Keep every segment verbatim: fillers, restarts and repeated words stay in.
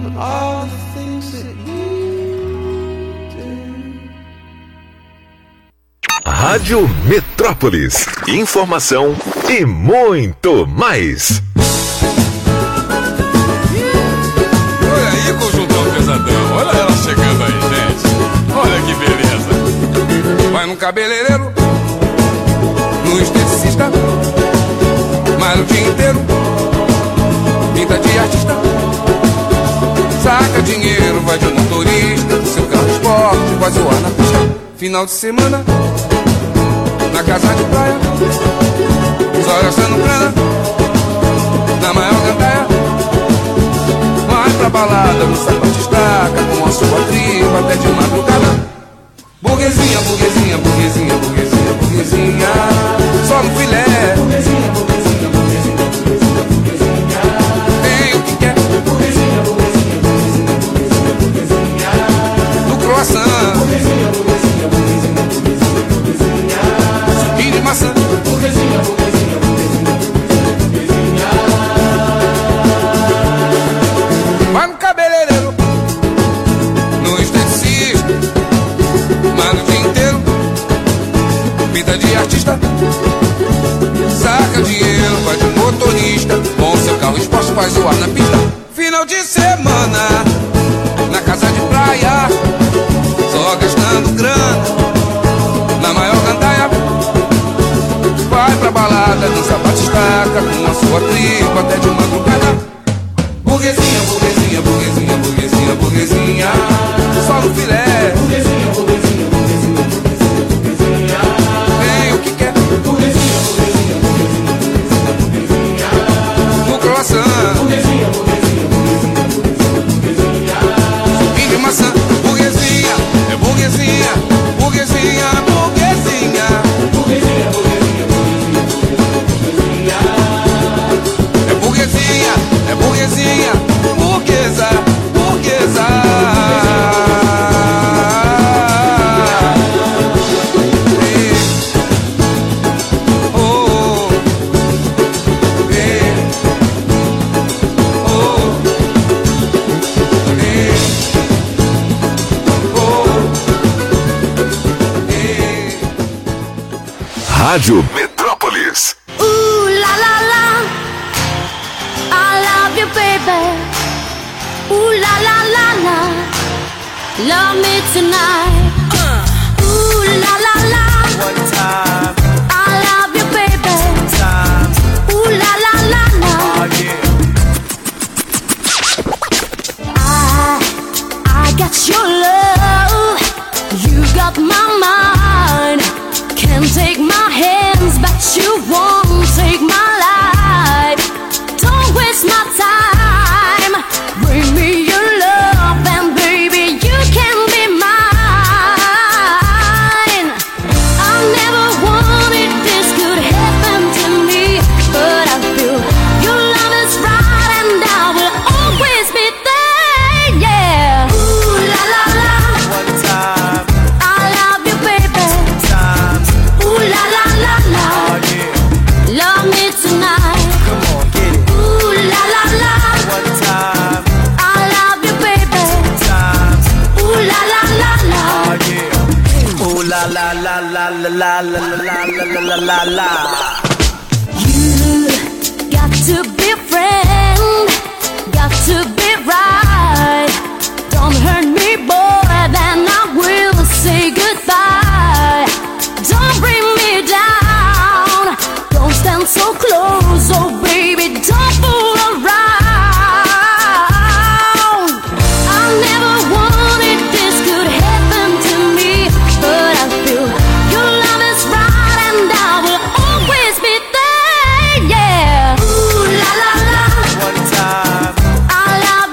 all the things that you do. Rádio Metrópolis. Informação e muito mais. Olha aí, conjuntão pesadão. Olha ela chegando aí, gente. Olha que beleza. Vai num cabeleireiro, no esteticista, malha o dia inteiro, pinta de artista, saca dinheiro, vai de motorista, do seu carro esporte, vai zoar na pista. Final de semana, na casa de praia, só gastando grana, na maior gandaia. Vai pra balada, no sapato estaca, com a sua tripa até de madrugada. Burguesinha, burguesinha, burguesinha, burguesinha, burguesinha, só no filé. Burguesinha, burguesinha, burguesinha, burguesinha, burguesinha, tem o que quer. Burguesinha, burguesinha, burguesinha, burguesinha, burguesinha, no croissant. Burguesinha, burguesinha, burguesinha, burguesinha, burguesinha, suquinho de maçã. Burguesinha, burguesinha, burguesinha, burguesinha, burguesinha. Vai no cabeleireiro, no esteticista, malha o dia inteiro, vida de artista, saca dinheiro, vai de motorista, com seu carro esporte faz zoar na pista. Final de semana, na casa de praia, só gastando grana, na maior gandaia. Vai pra balada, dança bate estaca, com a sua tripa até de madrugada. Burguesinha, burguesinha, burguesinha, burguesinha, burguesinha, só no filé. Burguesinha, burguesinha, burguesinha, burguesinha, burguesinha, tem o que quer. Burguesinha, burguesinha, burguesinha, burguesinha, burguesinha, no croissant. Burguesinha, burguesinha, burguesinha, burguesinha, burguesinha, suquinho de maçã. Burguesinha, é burguesinha, burguesinha, burguesinha, burguesinha, burguesinha, burguesinha, burguesinha, é burguesinha, é burguesinha, burguesa, burguesa. Rádio Metrópolis. Ooh la la la, I love you, baby. Ooh la la la la, love me tonight. Uh. Ooh la la la, one time. I love you, baby. Two times. Ooh la la la la, oh yeah. I I got your love, you got my mind. Can't take my hands, but you won't take my life. Don't waste my time. Bring me your love, and baby, you can be mine. I never wanted this could happen to me, but I feel your love is right, and I will always be there. Yeah. Ooh la la la, one time. I love you, baby. Two times. Ooh la la la la, oh yeah. Love me tonight. Come on, get it. Ooh la la la, one time. I love you, baby. Two times. Ooh la la la la, oh yeah. Ooh la la la la la la la la la la la la. You got to be a friend, got to be right. Don't hurt me, boy, then I will say goodbye. Don't bring me down, don't stand so close, oh baby, don't fool around. I never wanted this could happen to me, but I feel your love is right, and I will always be there. Yeah. Ooh la la la, one time. I love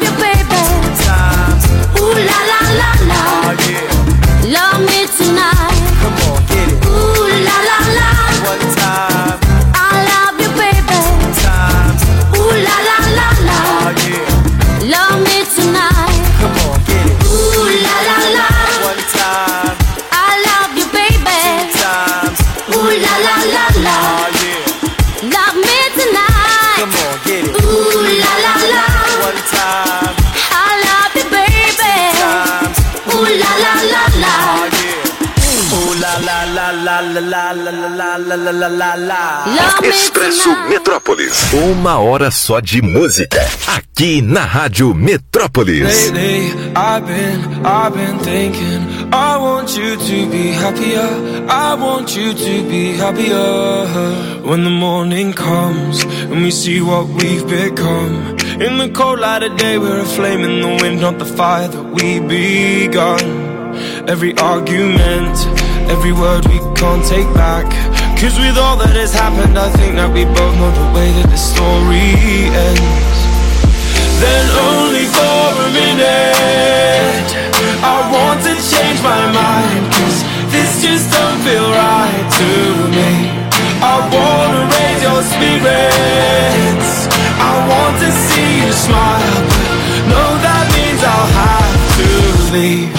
la la la la la la. Expresso Metrópolis. Uma hora só de música. Aqui na Rádio Metrópolis. Lately, I've been, I've been thinking, I want you to be happier. I want you to be happier. When the morning comes and we see what we've become. In the cold light of day, we're a flame in the wind, not the fire that we begun. Every argument, every word we can't take back. Cause with all that has happened, I think that we both know the way that the story ends. Then only for a minute, I want to change my mind. Cause this just don't feel right to me. I wanna raise your spirits, I want to see you smile, but no, that means I'll have to leave.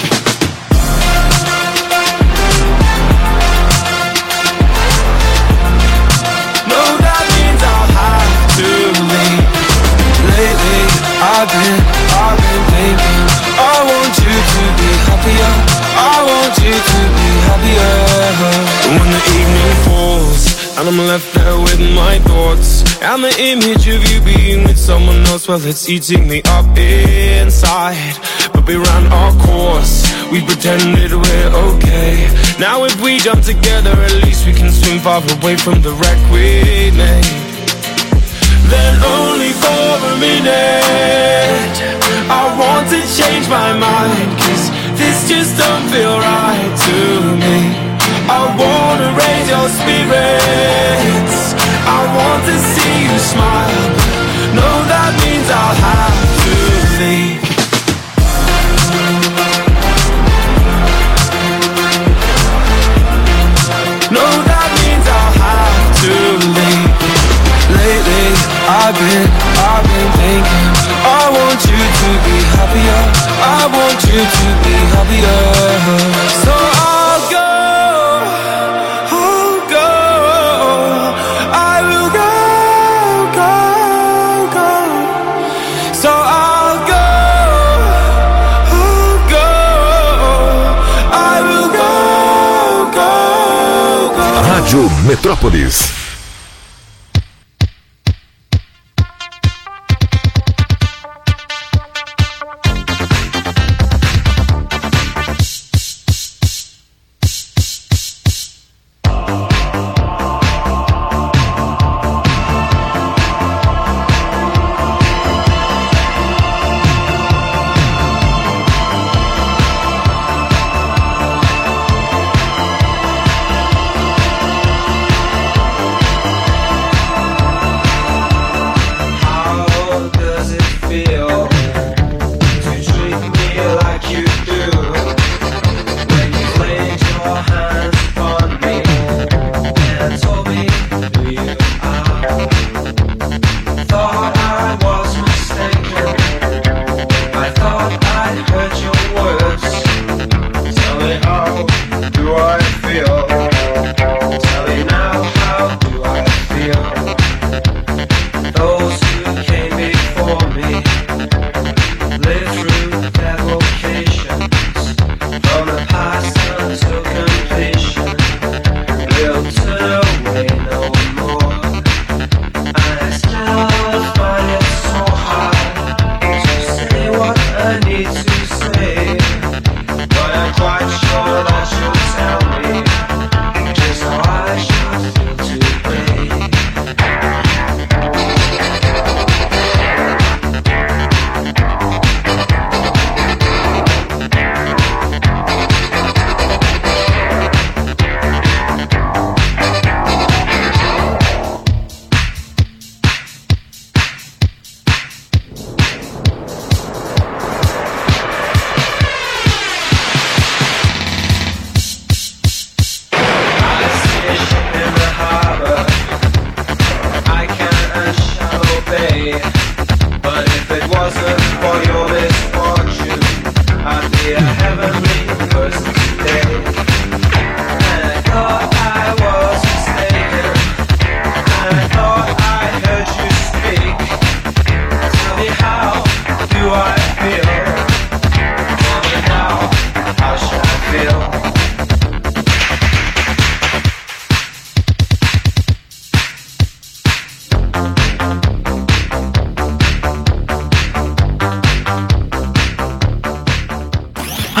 No, that means I'll have to leave. Lately, I've been, I've been thinking, I want you to be happier, I want you to be happier. When the evening falls and I'm left there with my thoughts, and the image of you being with someone else, well, it's eating me up inside. But we ran our course, we pretended we're okay. Now if we jump together, at least we can swim far away from the wreck we made. Then only for a minute, I want to change my mind. Cause this just don't feel right to me. I wanna raise your spirits, I want to see you smile, but no, that means I'll have to leave. No, that means I'll have to leave. Lately, I've been, I've been thinking, I want you to be happier, I want you to be happier. So I'll go, I'll go, I will go, go, go. So I'll go, I'll go, I will go, go, go. Rádio Metrópolis.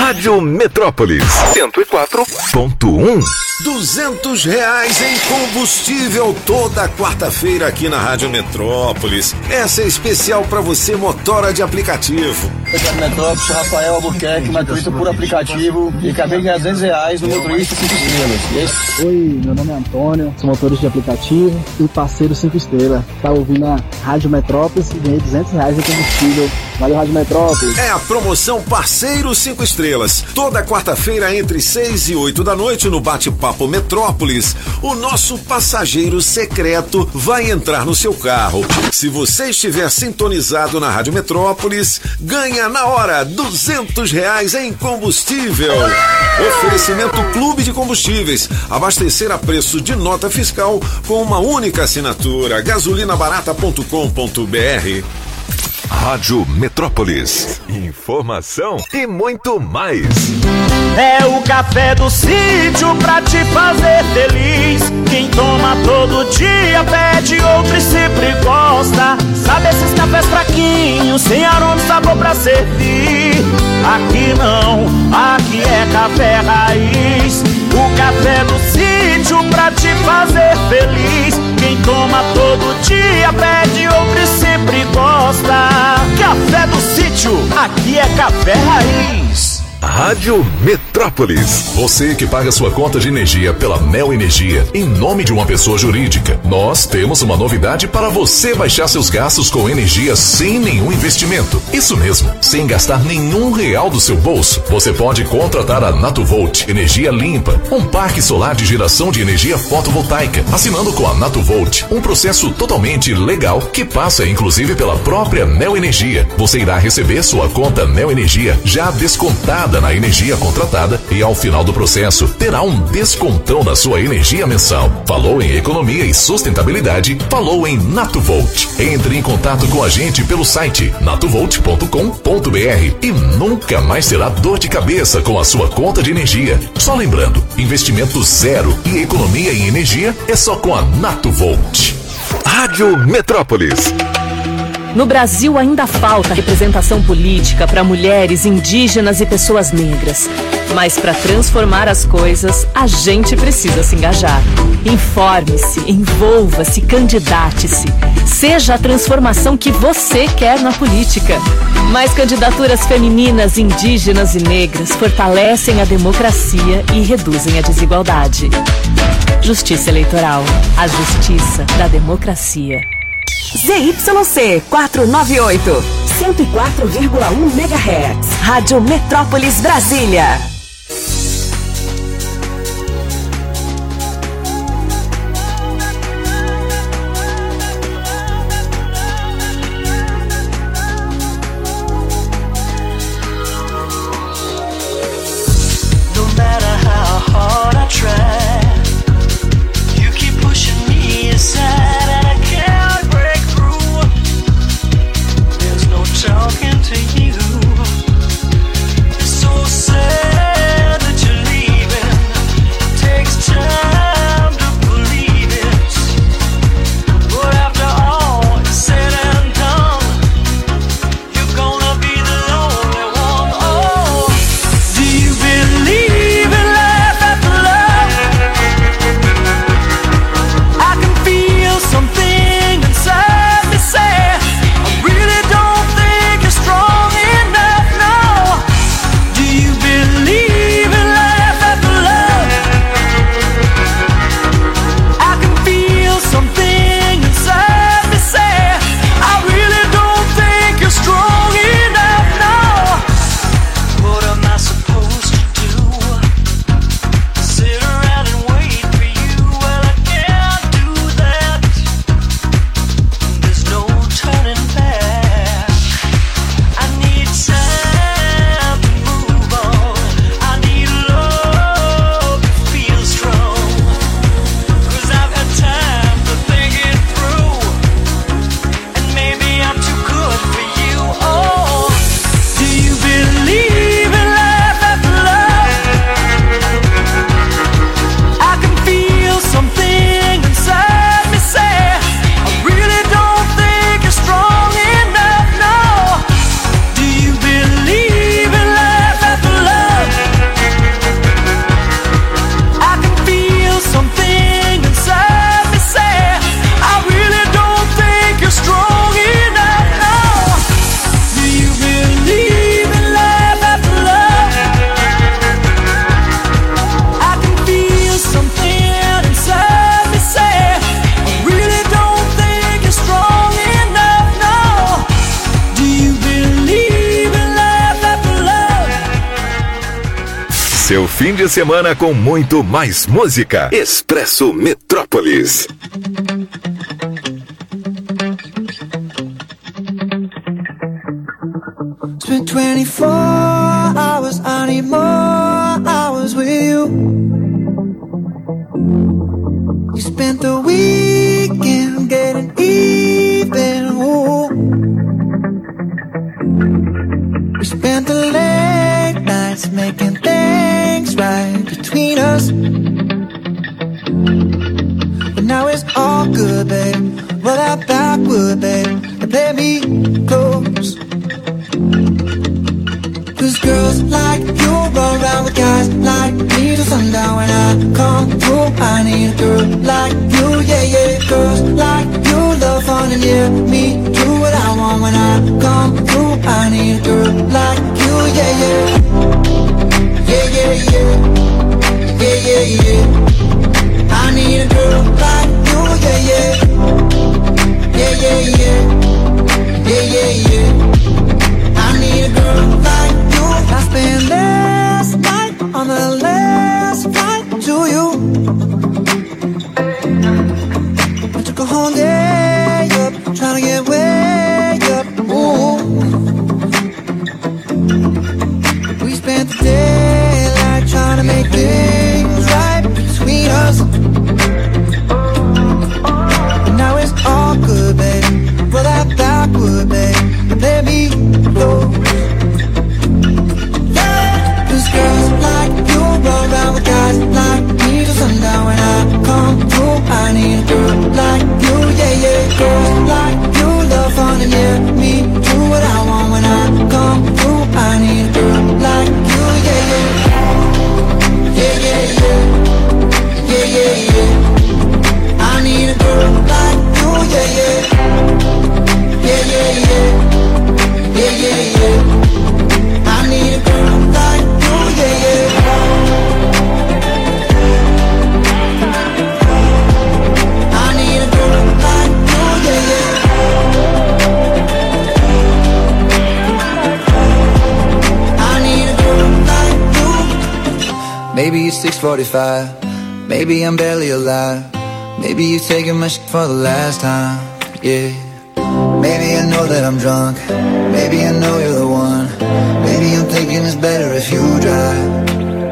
Rádio Metrópolis cento e quatro ponto um. Duzentos reais em combustível toda quarta-feira aqui na Rádio Metrópolis. Essa é especial para você, motora de aplicativo. Rádio Metrópolis, Rafael Albuquerque, motorista por aplicativo, e acabei de ganhar duzentos reais no motorista cinco estrelas. Oi, meu nome é Antônio, sou motorista de aplicativo e parceiro cinco estrelas. Tá ouvindo a Rádio Metrópolis e ganhei duzentos reais em combustível. Valeu, Rádio Metrópolis. É a promoção Parceiro cinco estrelas. Toda quarta-feira entre seis e oito da noite no Bate-Papo Metrópolis, o nosso passageiro secreto vai entrar no seu carro. Se você estiver sintonizado na Rádio Metrópolis, ganha na hora duzentos reais em combustível. Oferecimento Clube de Combustíveis. Abastecer a preço de nota fiscal com uma única assinatura. gasolina barata ponto com ponto br. Rádio Metrópolis. Informação e muito mais. É o café do sítio pra te fazer feliz. Quem toma todo dia pede outro e sempre gosta. Sabe esses cafés fraquinhos, sem aroma e sabor pra servir? Aqui não, aqui é café raiz. O café do sítio pra te fazer feliz. Quem toma todo dia pede outro e sempre gosta. Café do sítio, aqui é café raiz. Rádio Metrópolis. Você que paga sua conta de energia pela Neo Energia em nome de uma pessoa jurídica, nós temos uma novidade para você baixar seus gastos com energia sem nenhum investimento. Isso mesmo, sem gastar nenhum real do seu bolso. Você pode contratar a Natuvolt Energia Limpa, um parque solar de geração de energia fotovoltaica, assinando com a Natuvolt, um processo totalmente legal que passa inclusive pela própria Neo Energia. Você irá receber sua conta Neo Energia já descontada na energia contratada e ao final do processo terá um descontão na sua energia mensal. Falou em economia e sustentabilidade, falou em Natuvolt. Entre em contato com a gente pelo site natuvolt ponto com ponto br e nunca mais terá dor de cabeça com a sua conta de energia. Só lembrando, investimento zero e economia em energia é só com a Natuvolt. Rádio Metrópolis. No Brasil ainda falta representação política para mulheres, indígenas e pessoas negras. Mas para transformar as coisas, a gente precisa se engajar. Informe-se, envolva-se, candidate-se. Seja a transformação que você quer na política. Mais candidaturas femininas, indígenas e negras fortalecem a democracia e reduzem a desigualdade. Justiça Eleitoral. A justiça da democracia. Z Y C quatrocentos e noventa e oito, cento e quatro vírgula um megahertz. Rádio Metrópolis Brasília. No matter how hard I try, you keep pushing me aside. Talking to you, it's so sad that you're leaving. It takes time to believe it, but after all is said and done, you're gonna be the only one. Oh, do you believe in life after love? I can feel something inside me say, I really don't strong enough. seu fim de semana com muito mais música. Expresso Metrópolis. Spent twenty-four hours, I need more hours with you. You spent the weekend getting even, ooh. We spent the late nights making things right between us. But now it's all good, babe. Roll that backward, babe, and play me close. Cause girls like you run around with guys like me till sundown. When I come through, I need a girl like you, yeah, yeah. Girls like you love fun and yeah, me do what I want. When I come through, I need a girl like you, yeah, yeah. Yeah, yeah, yeah. Yeah, yeah, yeah. I need a girl like you, yeah, yeah. Yeah, yeah, yeah. Yeah, yeah, yeah. I need a girl like you. I spent last night on the last flight to you. I took a whole day up, trying to get way up. Ooh. We spent the daylight trying to make things right between us. But now it's all good, baby. Roll that backward, baby, and let me go. Girls like you run around with guys like me till sundown. When I come through, I need a girl like you, yeah, yeah. Girls like you love fun and yeah, me do what I want. When I come through, I need a girl like you, yeah, yeah. Yeah, yeah, yeah. Yeah, yeah, yeah. I need a girl like you, yeah, yeah. Yeah, yeah, yeah. Yeah, yeah, yeah. I need a girl like you, yeah, yeah. I need a girl like you, yeah, yeah. I need a girl like you. Maybe it's six forty-five. Maybe I'm barely alive. Maybe you're taking my shit for the last time, yeah. Maybe I know that I'm drunk. Maybe I know you're the one. Maybe I'm thinking it's better if you drive.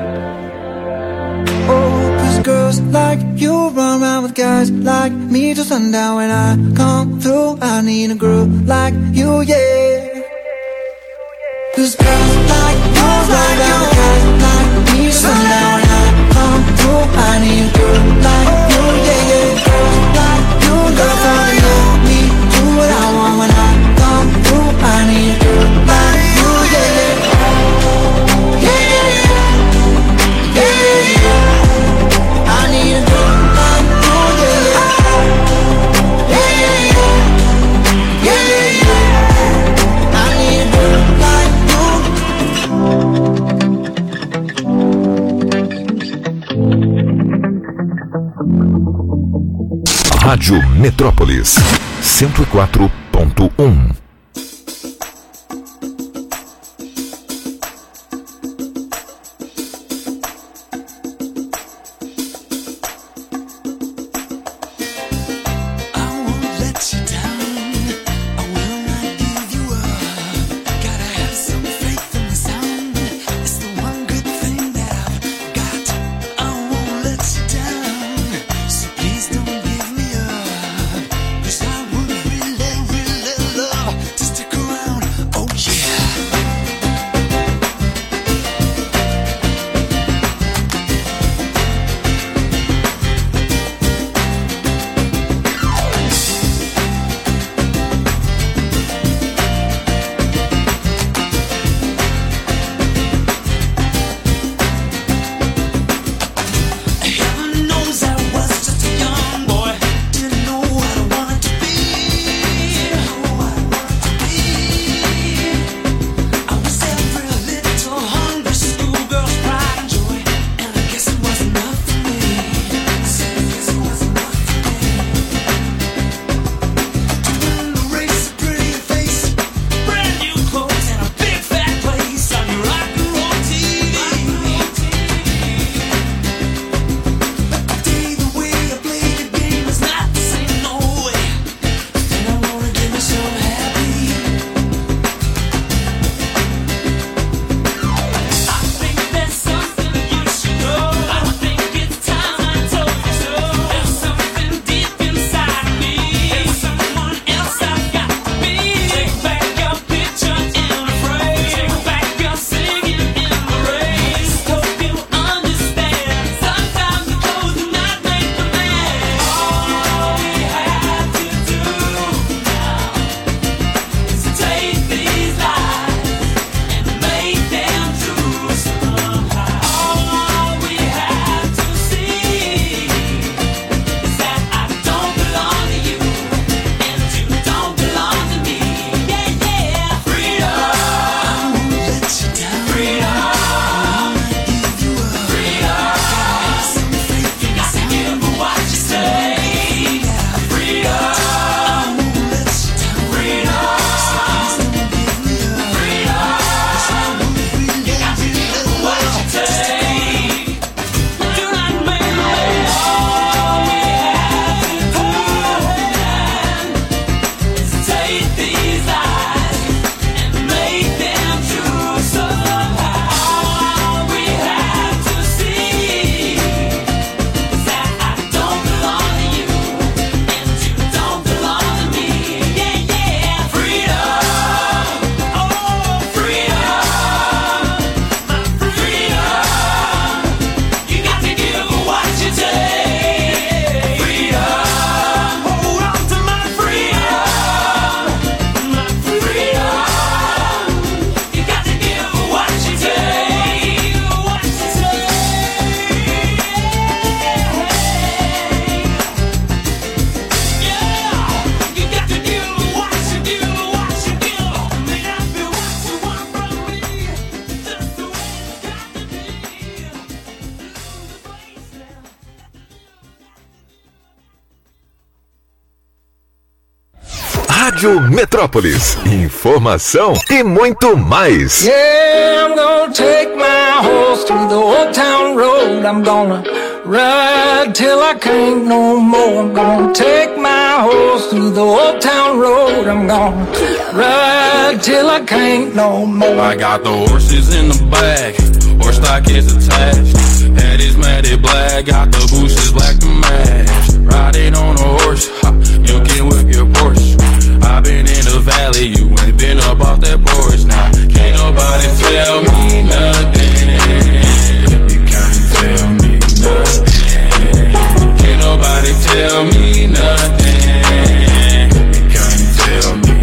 Oh, cause girls like you run around with guys like me till sundown. When I come through, I need a girl like you, yeah. Cause girls like you run around with guys like me till sundown. When I come through, I need a girl like you, yeah, yeah. Girls like you love fun and yeah, me do what I want. When I come through, I need a girl like you, yeah, yeah. Yeah, yeah, yeah. Yeah, yeah, yeah. I need a girl like you, yeah, yeah. Yeah, yeah, yeah. Yeah, yeah, yeah. I need a girl like Rádio Metrópolis cento e quatro ponto um. Please don't give me up, 'cause I would really, really love Rádio Metrópolis. Informação e muito mais. Yeah, I'm gonna take my horse to the old town road. I'm gonna ride till I can't no more. I'm gonna take my horse to the old town road. I'm gonna ride till I can't no more. I got the horses in the back, horse stock is attached. Head is matted black, got the bushes black to match. Riding on a horse, ha, you can whip your Porsche. I've been in the valley, you ain't been up off that porch. Now, can't nobody tell me nothing. You can't tell me nothing. Can't nobody tell me nothing. You can't tell me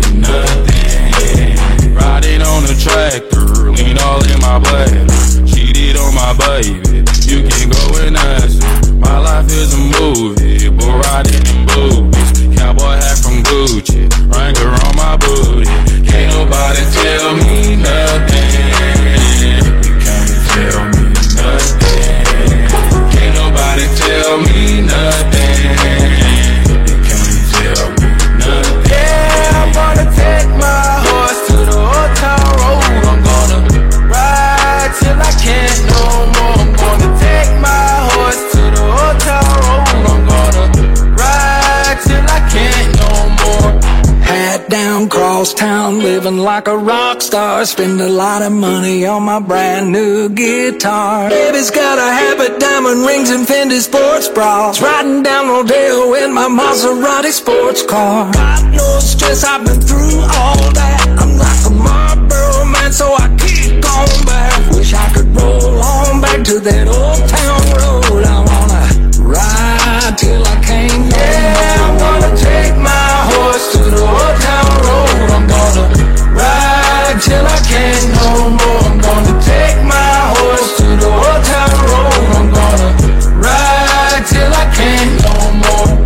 nothing. Riding on a tractor, lean all in my bladder. Cheated on my baby, you can go and ask her. My life is a movie, bull riding in boobies. Cowboy hat from Gucci, Wrangler on my booty. Can't nobody tell me nothing. You can't tell me nothing. Can't nobody tell me nothing. You can't tell me nothing. Yeah, I'm gonna take my horse to the old town road. I'm gonna ride till I can't no more. I'm gonna take my horse to the old town road. I'm gonna ride till I can't no more. Hat down, cross town, living like a rock star. Spend a lot of money on my brand new guitar. Baby's got a habit, diamond rings and Fendi sports bras. Riding down Rodeo in my Maserati sports car. Got no stress, I've been through all that. I'm like a Marlboro man, so I keep going back. Wish I could roll on back to that old town road. I wanna ride till I can't no yeah, I'm gonna take my horse to the old town road. I'm gonna ride till I can't no more. I'm gonna take my horse to the old town road. I'm gonna ride till I can't no more.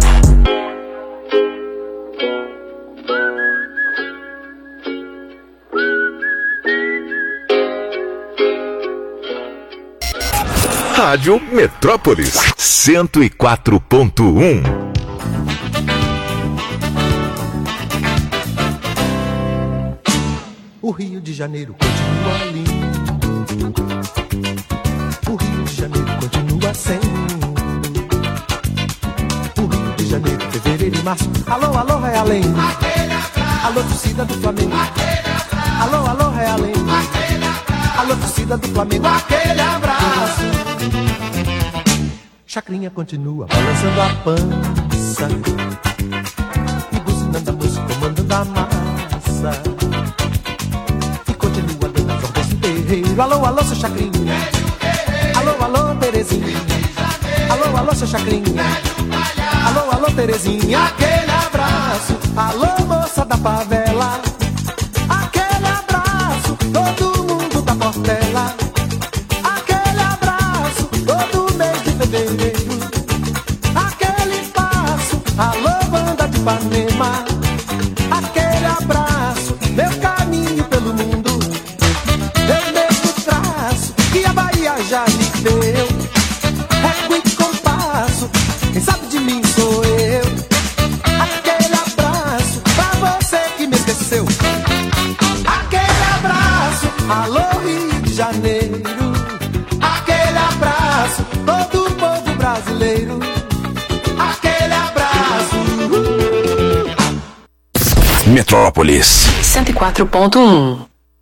Rádio Metrópolis cento e quatro ponto um. O Rio de Janeiro continua lindo. O Rio de Janeiro continua sendo. O Rio de Janeiro, fevereiro e março. Alô, alô, Realengo. Alô, torcida do Flamengo. Alô, alô, Realengo. Alô, torcida do Flamengo. Aquele abraço. Chacrinha continua balançando a pança e buzinando a música, comandando a massa. E continua dando as ordens do terreiro. Alô, alô, seu Chacrinha. Alô, alô, Terezinha. Alô, alô, seu Chacrinha. Alô, alô, Terezinha. Aquele abraço. Alô, moça da favela. Aquele abraço. Todo mundo da Portela. Aquele abraço. Todo mês de fevereiro. Aquele passo. Alô, banda de Ipanema. Aquele abraço. Meu caminho pelo mundo. Eu mesmo traço que a Bahia já me deu. Régua e compasso. Quem sabe de mim sou eu. Aquele abraço pra você que me esqueceu. Aquele abraço. Alô, Rio de Janeiro. Aquele abraço. Todo o povo brasileiro. Aquele abraço. uh. Metrópolis cento e quatro ponto um.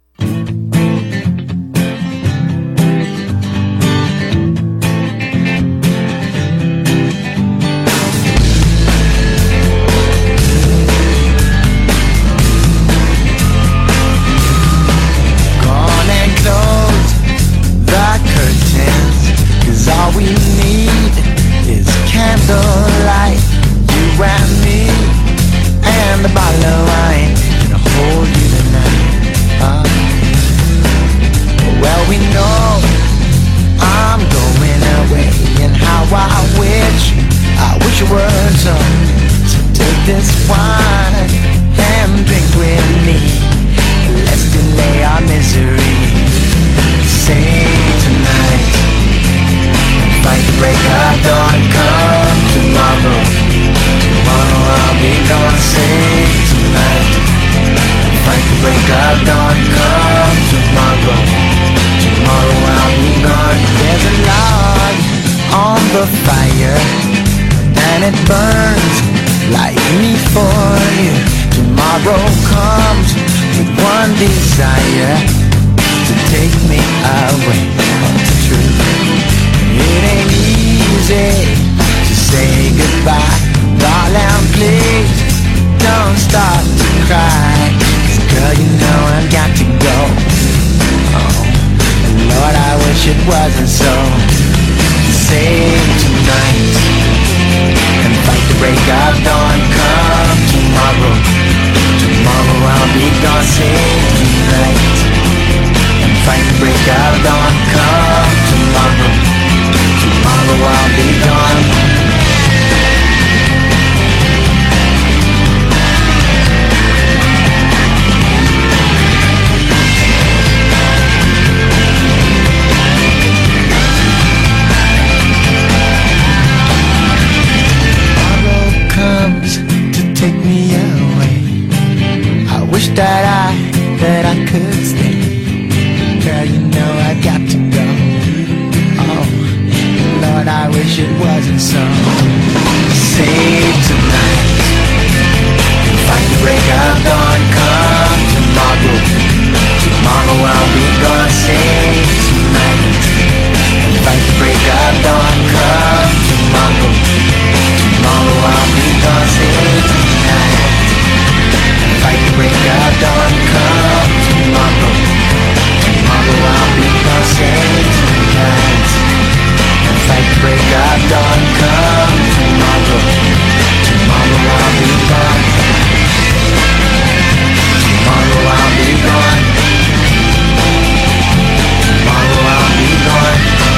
All we need is candlelight, you and me, and a bottle of wine to hold you tonight. dawn. Come tomorrow, tomorrow I'll be gone. There's a log on the fire, and it burns like me for you. Tomorrow comes with one desire, to take me away from the truth. It ain't easy to say goodbye, darling, please don't start to cry. 'Cause girl, you know I've got to go. Oh, Lord, I wish it wasn't so. Save tonight and fight the break of dawn. Come tomorrow, tomorrow I'll be gone. Save tonight and fight the break of dawn. Come tomorrow, tomorrow I'll be gone. That I, that I could stay. Girl, you know I got to go. Oh, Lord, I wish it wasn't so. Save tonight, fight the break of dawn. Come tomorrow, tomorrow I'll be gone. Save tonight, fight the break of dawn. Come tomorrow, tomorrow I'll be gone. Save tonight, fight the break of dawn. Come tomorrow, tomorrow I'll be gone. Save tonight, fight the break of dawn. Come tomorrow, tomorrow I'll be gone. Tomorrow I'll be gone. Tomorrow I'll be gone.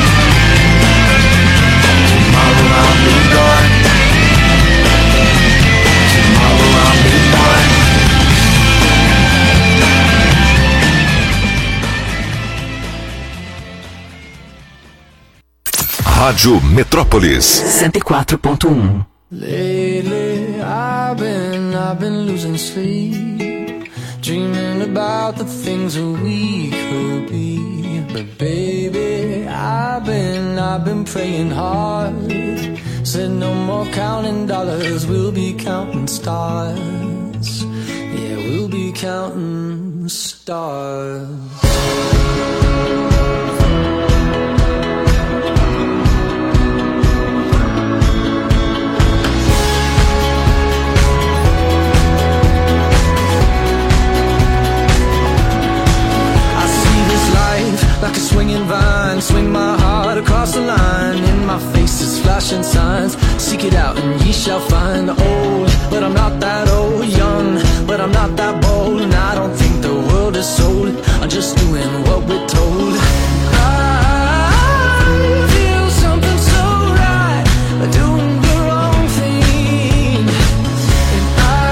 Tomorrow I'll be gone. Tomorrow I'll be gone. Rádio Metrópolis cento e quatro ponto um. Lately I've been, I've been losing sleep, dreaming about the things that we could be. But baby, I've been, I've been praying hard. Said no more counting dollars, we'll be counting stars. Yeah, we'll be counting stars. Like a swinging vine, swing my heart across the line. In my face is flashing signs. Seek it out and ye shall find. Old, but I'm not that old. Young, but I'm not that bold. And I don't think the world is sold. I'm just doing what we're told. I feel something so right, doing the wrong thing. And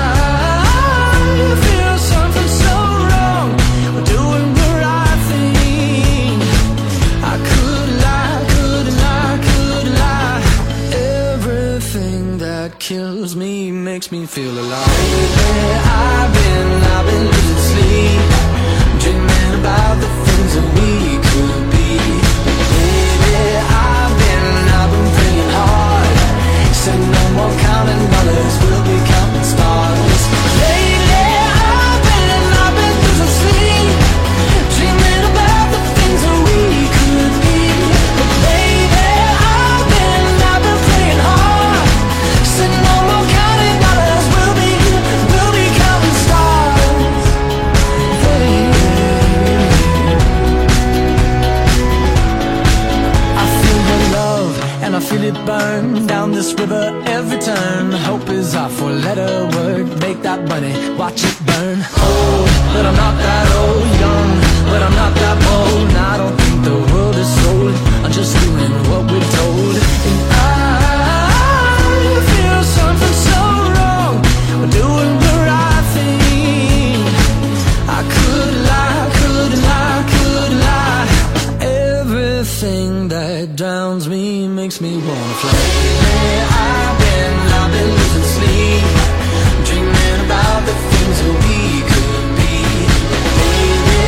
I feel something so wrong, doing the right thing. I could lie, could lie, could lie. Everything that kills me makes me feel alive. Baby, I've been, I've been losing sleep, dreaming about the things that we could be. Baby, I've been, I've been praying hard. Said no more counting dollars, we'll be counting stars. Lately, I've been, I've been losing sleep, dreaming about the things that we could be. But baby, I've been, I've been praying hard. Said no more counting dollars, we'll be, we'll be counting stars. Hey. I feel the love and I feel it burn down this river every turn. Hope is our four-letter word. Make that money, watch it burn. Old, but I'm not that old. Young, but I'm not that bold. And I don't think the world is sold. I'm just doing what we're told. And I feel something so wrong, we're doing the right thing. I could lie, could lie, could lie. Everything that drowns me makes me wanna fly. Hey, I've been, I've been losing sleep, dreaming about the things that we could be. Baby,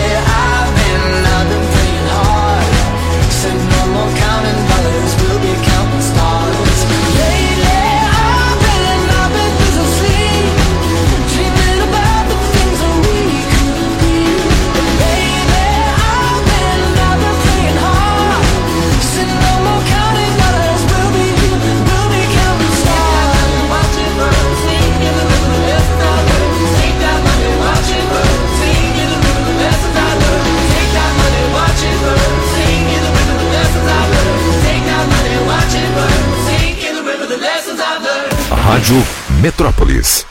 Rádio Metrópolis.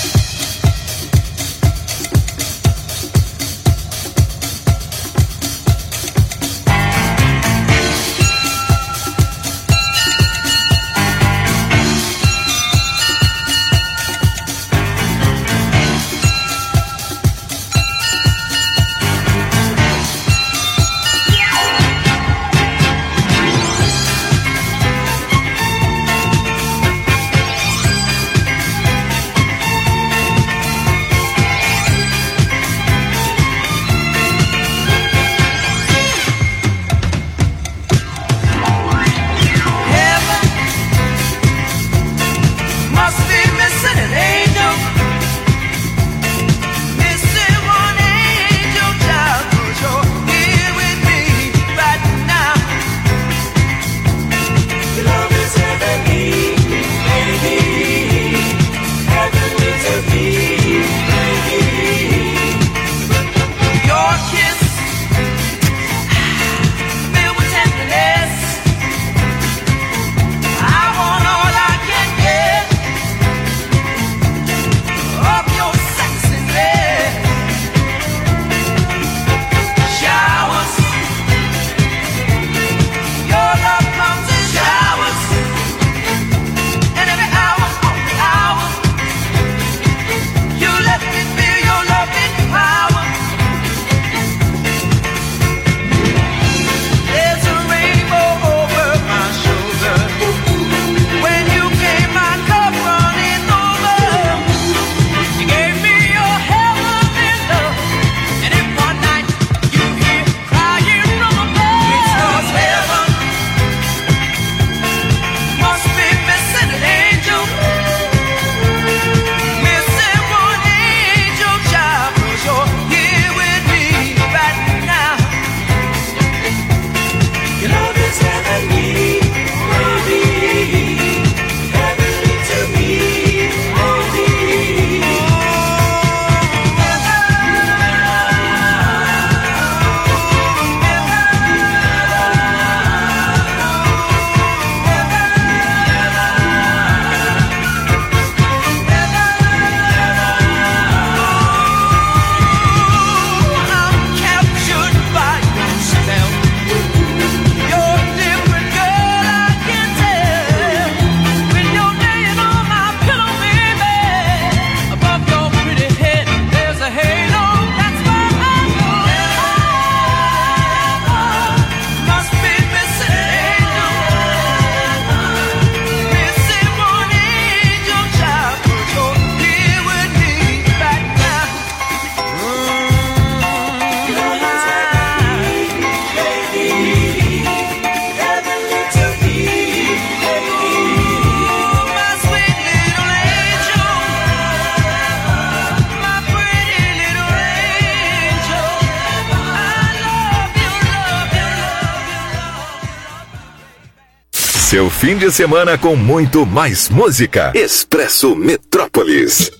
Seu fim de semana com muito mais música. Expresso Metrópolis.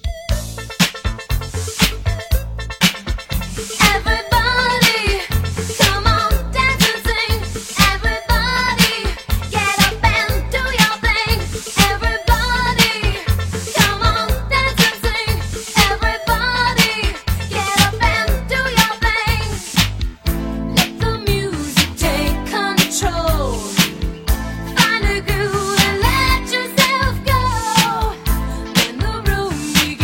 Find a groove and let yourself go. When the room begins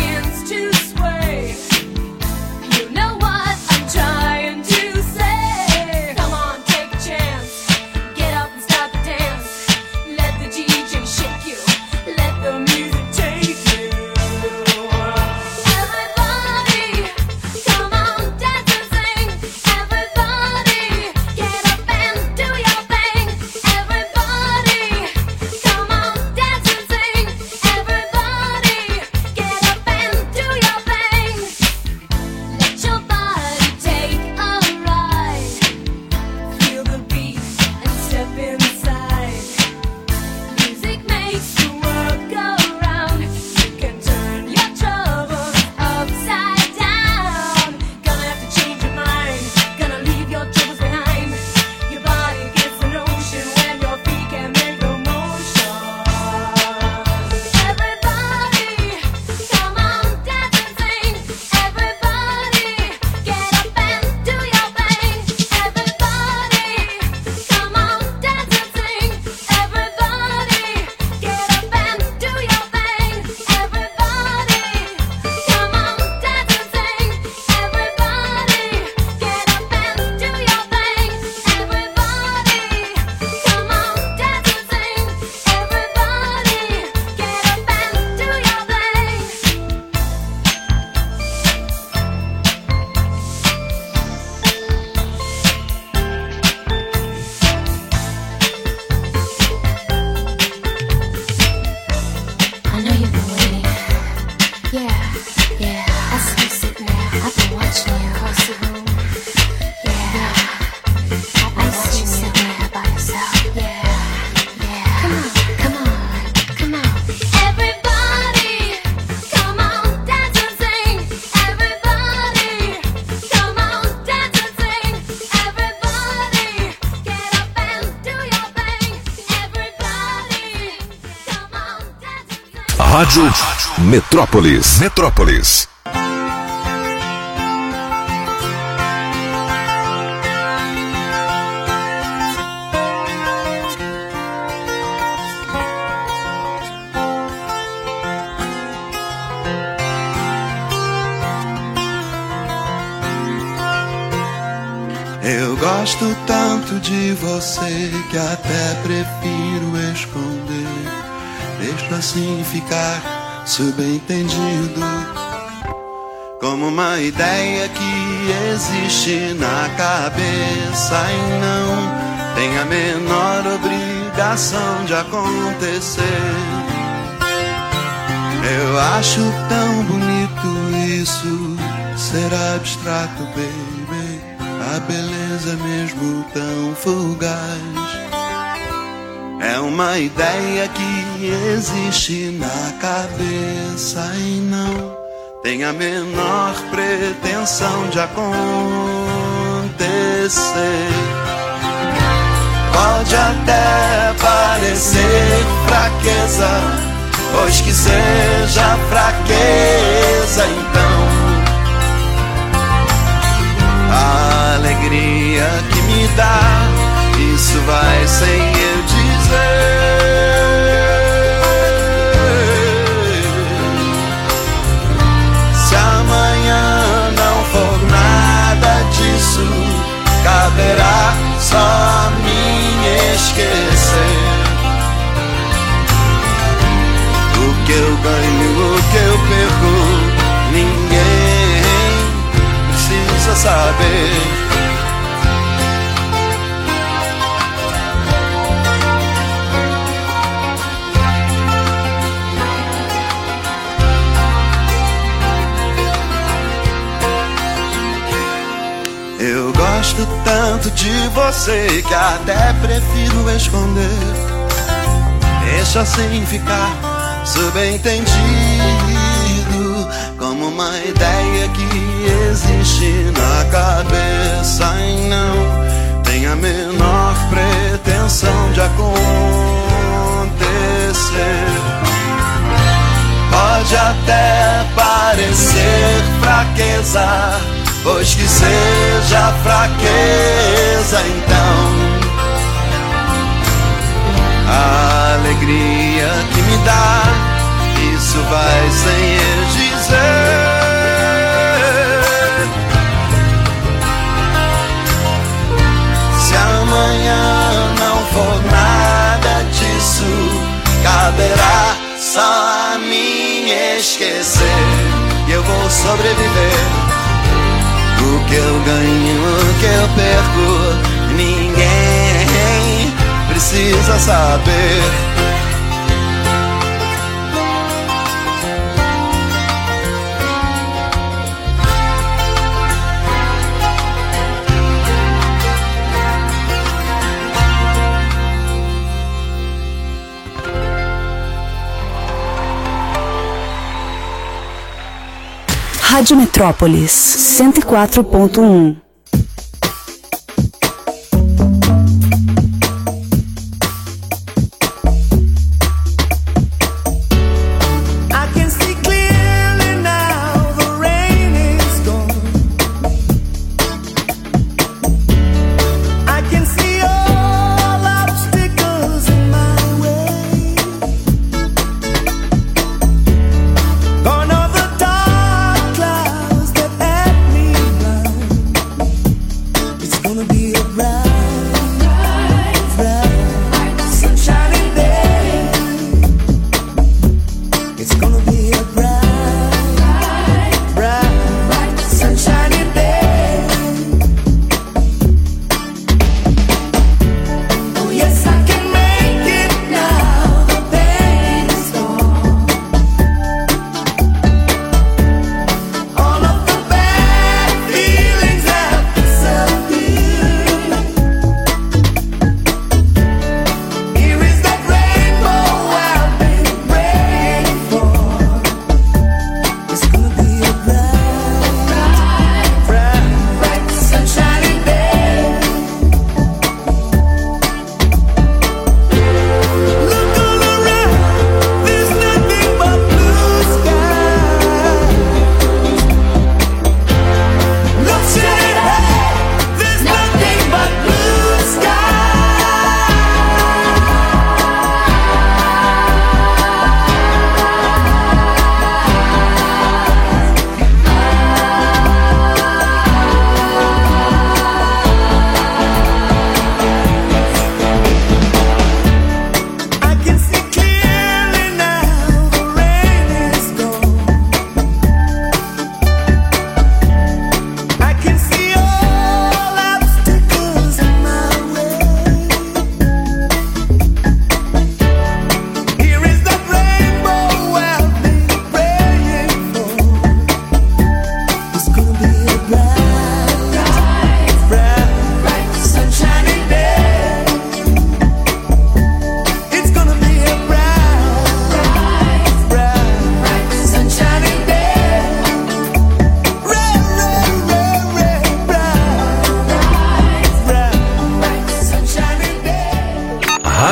Rádio Metrópolis. Metrópolis. Eu gosto tanto de você que até prefiro esconder. Deixo assim ficar subentendido, como uma ideia que existe na cabeça e não tem a menor obrigação de acontecer. Eu acho tão bonito isso, ser abstrato, baby. A beleza mesmo tão fugaz é uma ideia que existe na cabeça e não tem a menor pretensão de acontecer. Pode até parecer fraqueza, pois que seja fraqueza, então a alegria que me dá, isso vai sem eu dizer. Se amanhã não for nada disso, caberá só a mim esquecer. O que eu ganho, o que eu perco, ninguém precisa saber. Eu gosto tanto de você que até prefiro esconder. Deixa assim ficar subentendido, como uma ideia que existe na cabeça e não tem a menor pretensão de acontecer. Pode até parecer fraqueza, pois que seja fraqueza, então a alegria que me dá, isso vai sem eu dizer. Se amanhã não for nada disso, caberá só a mim esquecer. E eu vou sobreviver. O que eu ganho, o que eu perco, ninguém precisa saber. Rádio Metrópolis, cento e quatro ponto um.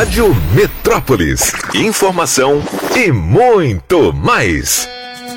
Rádio Metrópolis. Informação e muito mais.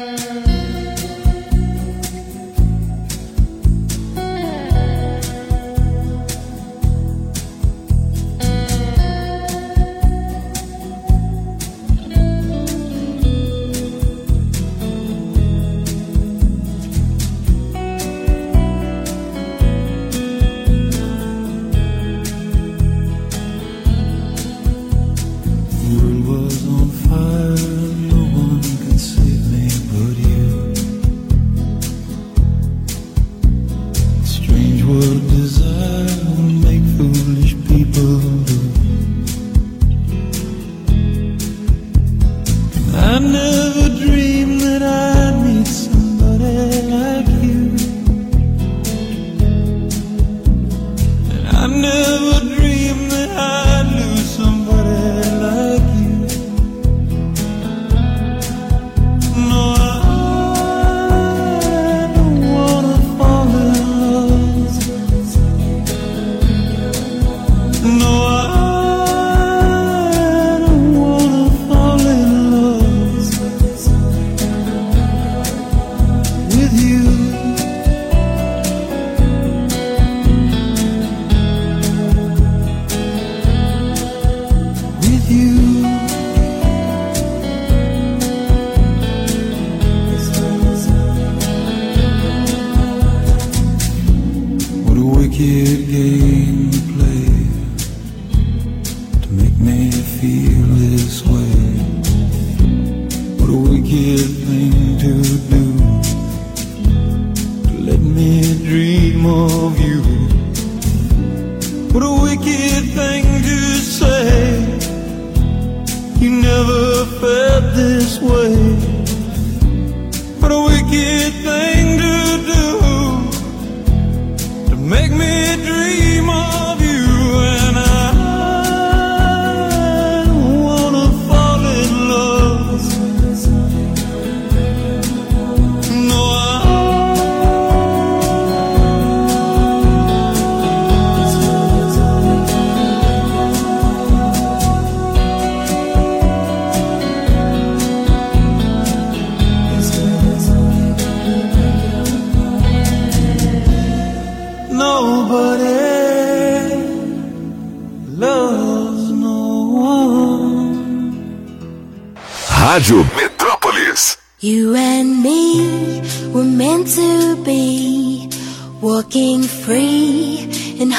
Rádio Metrópolis. You and me were meant to be, walking free in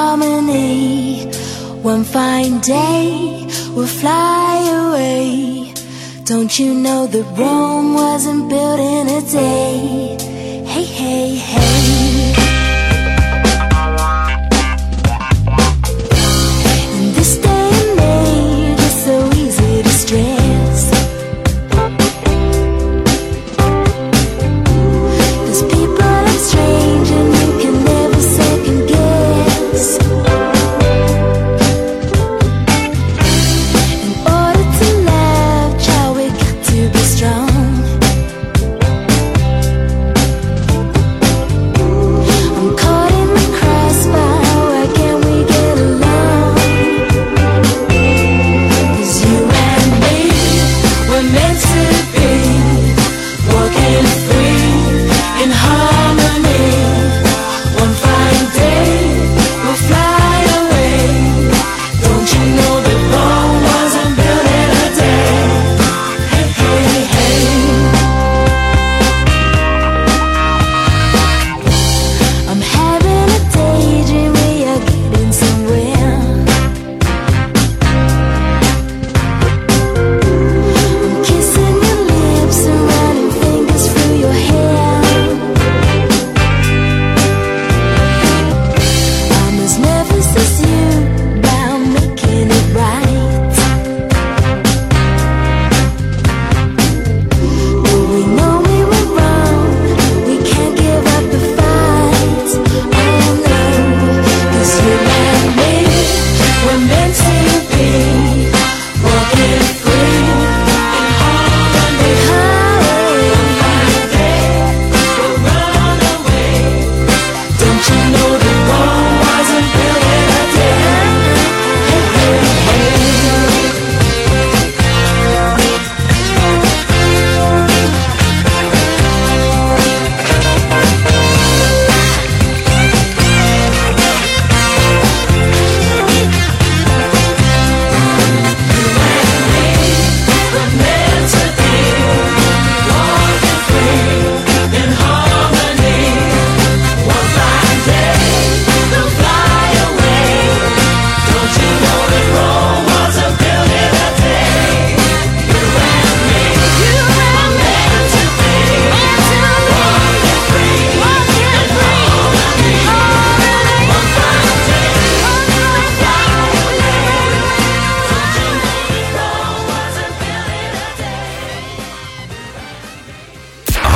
harmony. One fine day we'll fly away. Don't you know that Rome wasn't built in a day? Hey, hey, hey. In this day and age, it's so easy to stress. Strong.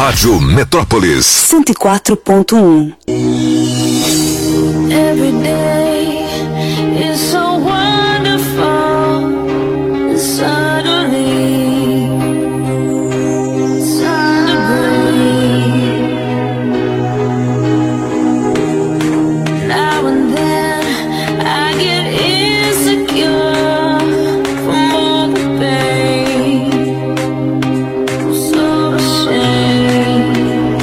Rádio Metrópolis cento e quatro ponto um. Every day is so wonderful. Suddenly, suddenly, now and then I get insecure from all the pain. So ashamed.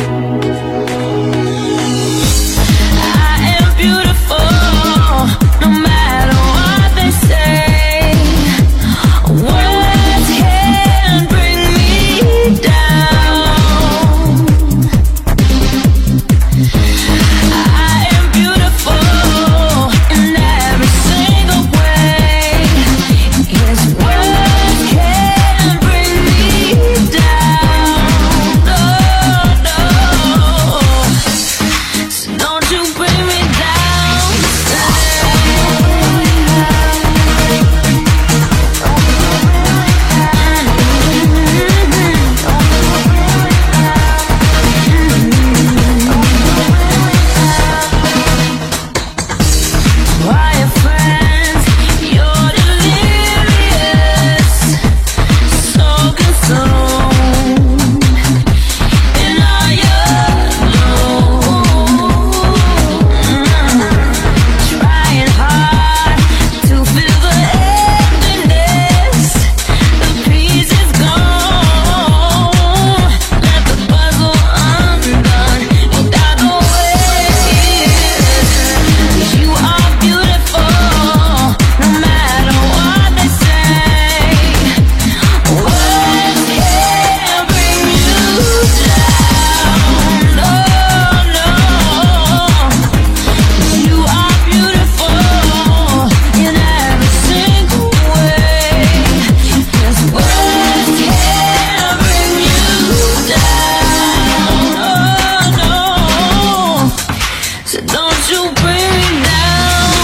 I am beautiful, no matter what they say. Words can bring me down. I am beautiful in every single way. Yes, words can bring me down. No, no. So don't you bring me down. Quiet friends, you're delirious, so consumed in all your gloom. Trying hard to fill the emptiness, the piece is gone. Let the puzzle undone without the ways. You are beautiful, no matter what they say. Words can't bring you down. No, no. You are beautiful in every single way. Yes, words can't bring you down. Oh, no. So don't you bring me down.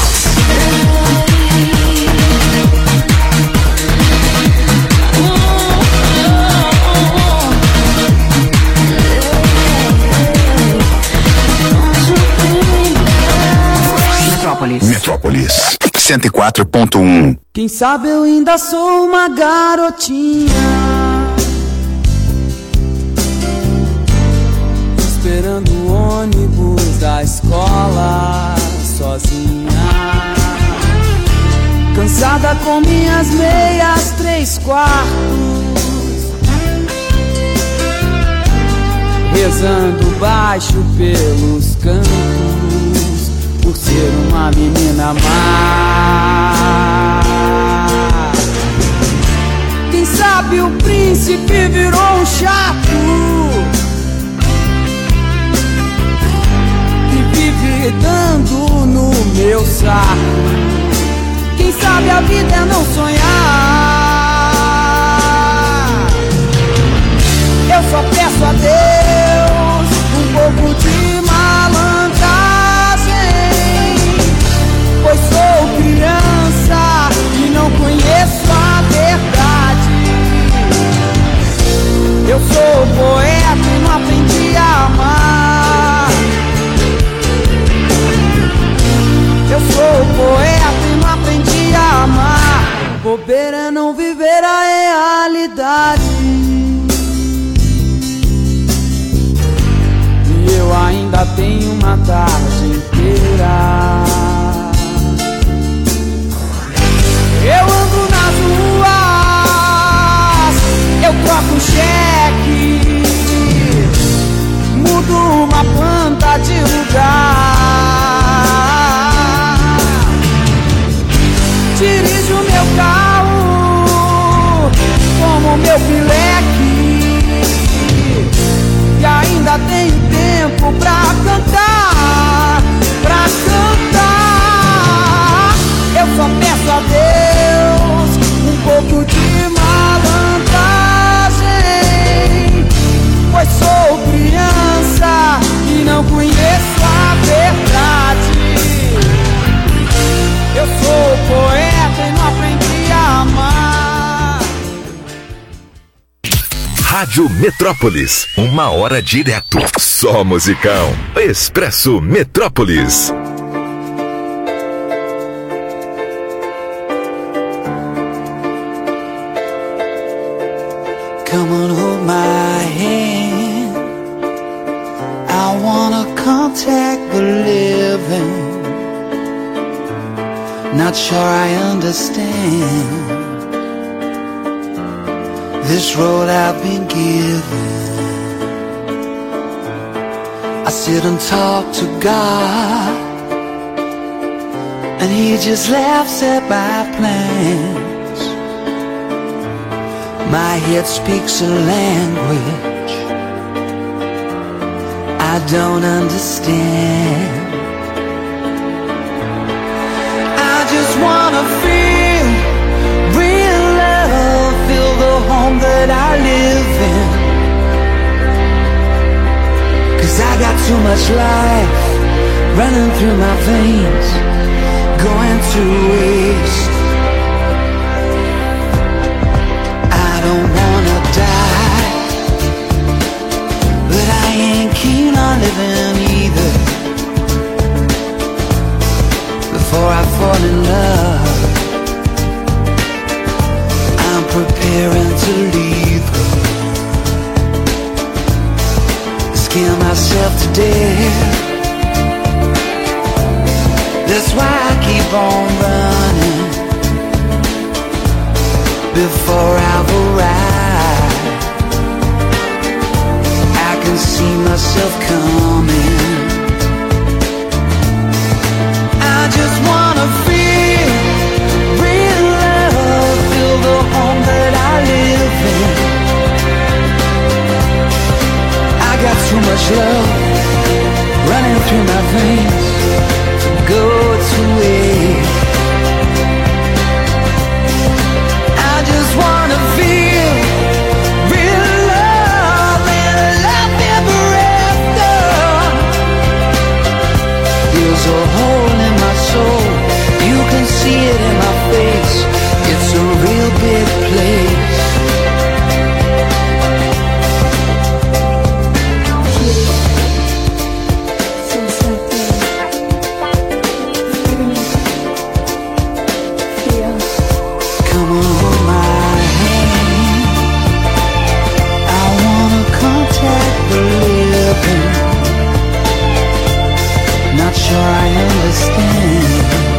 Metrópolis. Metrópolis cento e quatro ponto um. Quem sabe eu ainda sou uma garotinha, esperando o ônibus da escola sozinha, cansada com minhas meias três quartos, rezando baixo pelos cantos, por ser uma menina má. Quem sabe o príncipe virou um chato que vive dando no meu saco. Quem sabe a vida é não sonhar. Eu só peço a Deus um pouco de malandragem, pois sou criança e não conheço a verdade. Eu sou poeta e não aprendi a amar. Eu sou poeta e não aprendi a amar. Bobeira é não viver a realidade. E eu ainda tenho uma tarde inteira. Eu ando nas ruas, eu troco cheque, mudo uma planta de lugar, dirijo meu carro como meu pileque, e ainda tenho tempo pra cantar, pra cantar. Eu só peço a Deus um pouco de malandragem, pois sou criança e não conheço a verdade. Eu sou poeta e não aprendi a amar. Rádio Metrópolis, uma hora direto. Só musicão. Expresso Metrópolis. Come on, hold my hand. I wanna contact the living. Not sure I understand this road I've been given. I sit and talk to God, and He just laughs at my plans. My head speaks a language I don't understand. I just wanna feel real love, feel the home that I live in. Cause I got too much life running through my veins, going to waste. I don't wanna die, but I ain't keen on living either. Before I fall in love, I'm preparing to leave her. Scare myself to death. That's why I keep on running. Before I've arrived, I can see myself come.